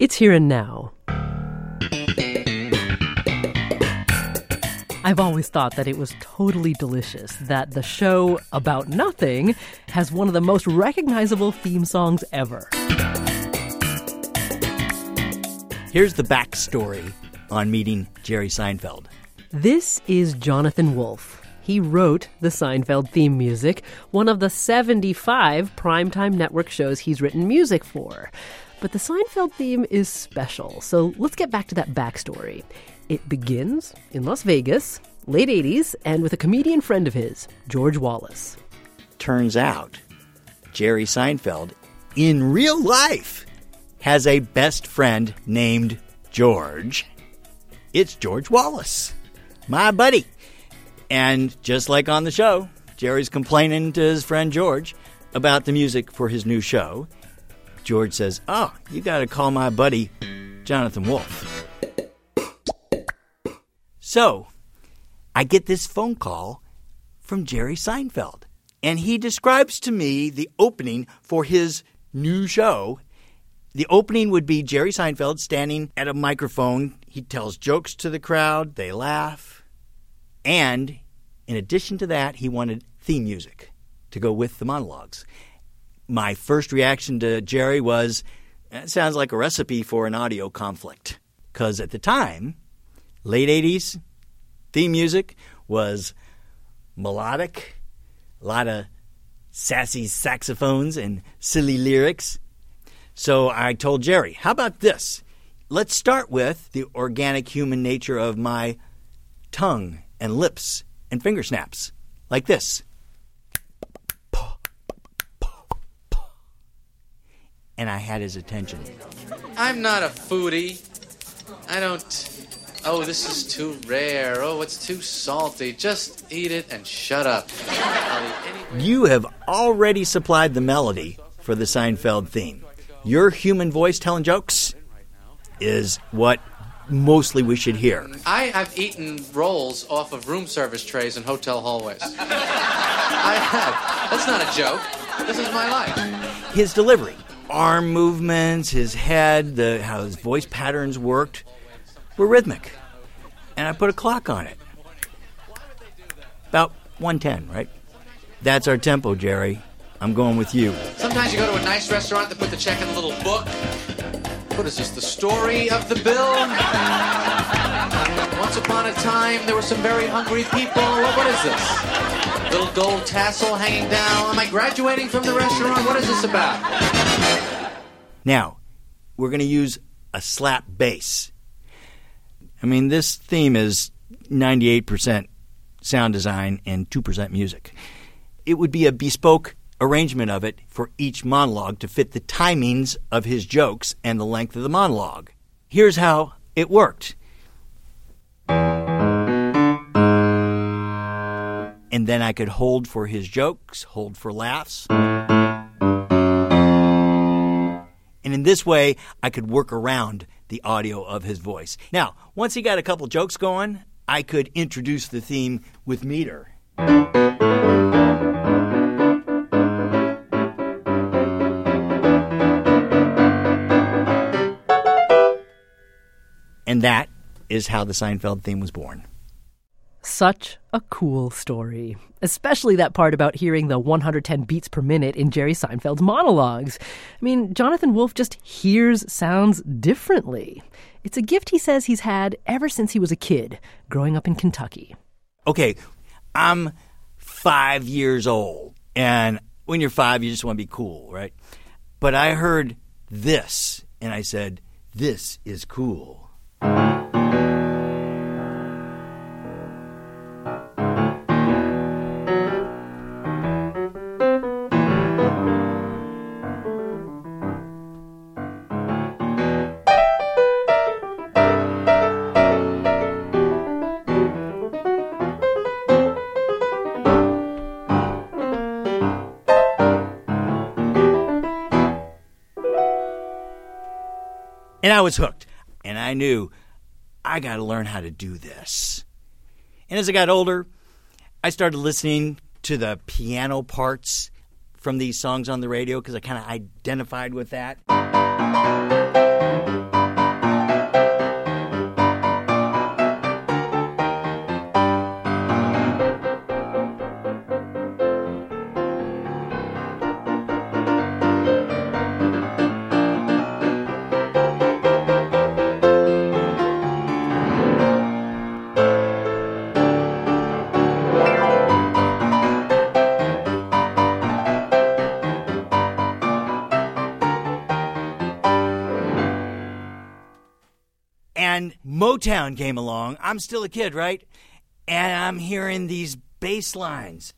It's Here and Now. I've always thought that it was totally delicious that the show About Nothing has one of the most recognizable theme songs ever. Here's the backstory on meeting Jerry Seinfeld. This is Jonathan Wolff. He wrote the Seinfeld theme music, one of the 75 primetime network shows he's written music for. But the Seinfeld theme is special, so let's get back to that backstory. It begins in Las Vegas, late 80s, and with a comedian friend of his, George Wallace. Turns out, Jerry Seinfeld, in real life, has a best friend named George. It's George Wallace, my buddy. And just like on the show, Jerry's complaining to his friend George about the music for his new show. George says, "Oh, you got to call my buddy, Jonathan Wolff." So, I get this phone call from Jerry Seinfeld, and he describes to me the opening for his new show. The opening would be Jerry Seinfeld standing at a microphone. He tells jokes to the crowd. They laugh. And in addition to that, he wanted theme music to go with the monologues. My first reaction to Jerry was, that sounds like a recipe for an audio conflict. Because at the time, late 80s, theme music was melodic, a lot of sassy saxophones and silly lyrics. So I told Jerry, how about this? Let's start with the organic human nature of my tongue and lips and finger snaps, like this. And I had his attention. I'm not a foodie. Oh, this is too rare. Oh, it's too salty. Just eat it and shut up. You have already supplied the melody for the Seinfeld theme. Your human voice telling jokes is what mostly we should hear. I have eaten rolls off of room service trays in hotel hallways. I have. That's not a joke. This is my life. His delivery, arm movements, his head, how his voice patterns worked were rhythmic. And I put a clock on it. About 110, right? That's our tempo, Jerry. I'm going with you. Sometimes you go to a nice restaurant, they put the check in a little book. What is this, the story of the bill? Once upon a time, there were some very hungry people. What is this? Little gold tassel hanging down. Am I graduating from the restaurant? What is this about? Now, we're going to use a slap bass. I mean, this theme is 98% sound design and 2% music. It would be a bespoke arrangement of it for each monologue to fit the timings of his jokes and the length of the monologue. Here's how it worked. And then I could hold for his jokes, hold for laughs. And in this way, I could work around the audio of his voice. Now, once he got a couple jokes going, I could introduce the theme with meter. And that is how the Seinfeld theme was born. Such a cool story, especially that part about hearing the 110 beats per minute in Jerry Seinfeld's monologues. I mean, Jonathan Wolff just hears sounds differently. It's a gift he says he's had ever since he was a kid, growing up in Kentucky. Okay, I'm 5 years old, and when you're 5, you just want to be cool, right? But I heard this, and I said, this is cool. And I was hooked. And I knew I got to learn how to do this. And as I got older, I started listening to the piano parts from these songs on the radio because I kind of identified with that. And Motown came along. I'm still a kid, right? And I'm hearing these bass lines.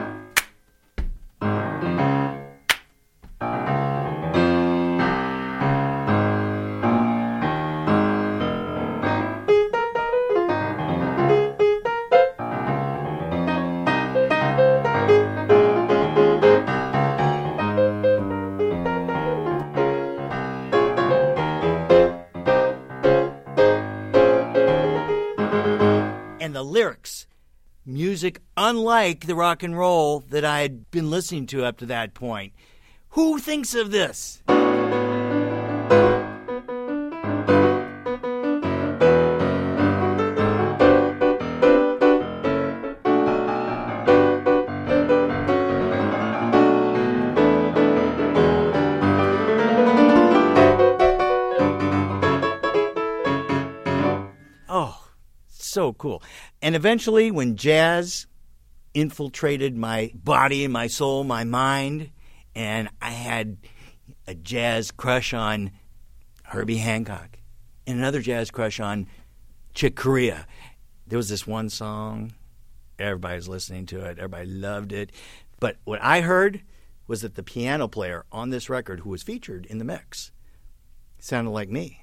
And the lyrics, music unlike the rock and roll that I had been listening to up to that point. Who thinks of this? So cool. And eventually, when jazz infiltrated my body and my soul, my mind, and I had a jazz crush on Herbie Hancock and another jazz crush on Chick Corea. There was this one song, everybody was listening to it, everybody loved it. But what I heard was that the piano player on this record, who was featured in the mix, sounded like me.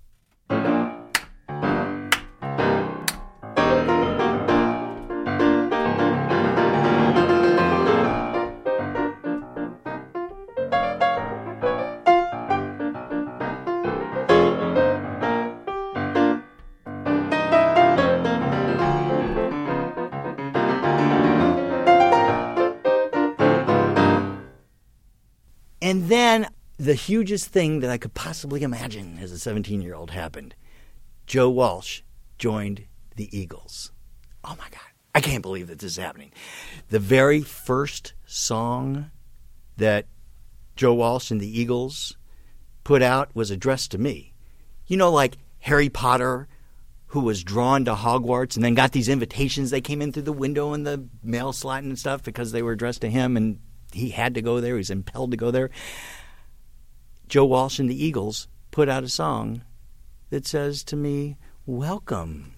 And then the hugest thing that I could possibly imagine as a 17-year-old happened. Joe Walsh joined the Eagles. Oh, my God. I can't believe that this is happening. The very first song that Joe Walsh and the Eagles put out was addressed to me. You know, like Harry Potter, who was drawn to Hogwarts and then got these invitations. They came in through the window in the mail slot and stuff because they were addressed to him, and he had to go there. He was impelled to go there. Joe Walsh and the Eagles put out a song that says to me, "Welcome."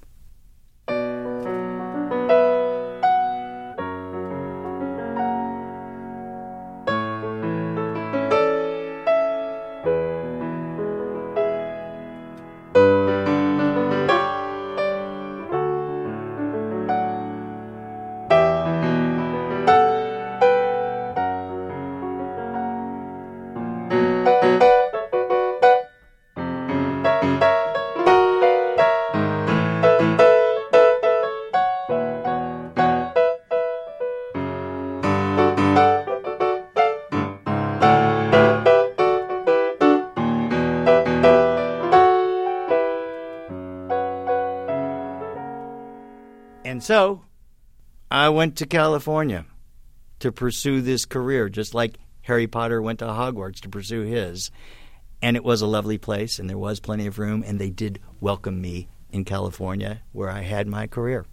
And so I went to California to pursue this career, just like Harry Potter went to Hogwarts to pursue his. And it was a lovely place, and there was plenty of room, and they did welcome me in California, where I had my career.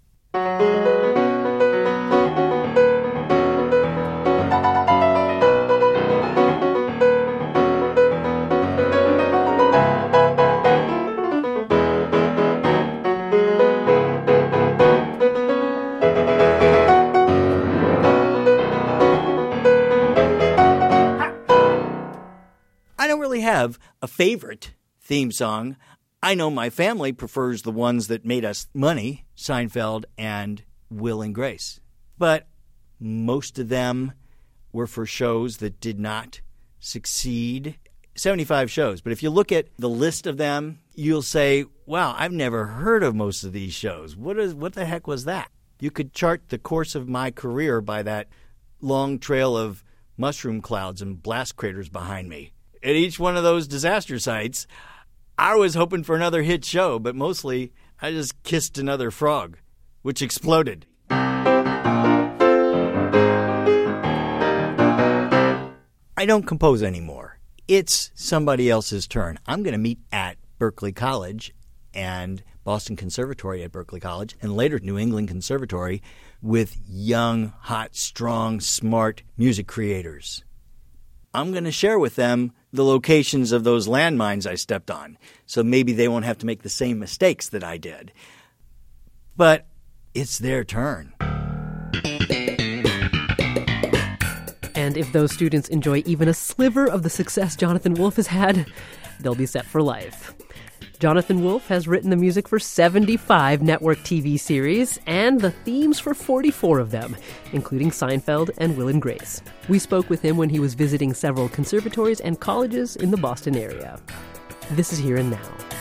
I don't really have a favorite theme song. I know my family prefers the ones that made us money, Seinfeld and Will and Grace. But most of them were for shows that did not succeed. 75 shows. But if you look at the list of them, you'll say, wow, I've never heard of most of these shows. What the heck was that? You could chart the course of my career by that long trail of mushroom clouds and blast craters behind me. At each one of those disaster sites, I was hoping for another hit show, but mostly I just kissed another frog, which exploded. I don't compose anymore. It's somebody else's turn. I'm going to meet at Berklee College and Boston Conservatory at Berklee College, and later New England Conservatory, with young, hot, strong, smart music creators. I'm going to share with them the locations of those landmines I stepped on. So maybe they won't have to make the same mistakes that I did. But it's their turn. And if those students enjoy even a sliver of the success Jonathan Wolff has had, they'll be set for life. Jonathan Wolff has written the music for 75 network TV series and the themes for 44 of them, including Seinfeld and Will and Grace. We spoke with him when he was visiting several conservatories and colleges in the Boston area. This is Here and Now.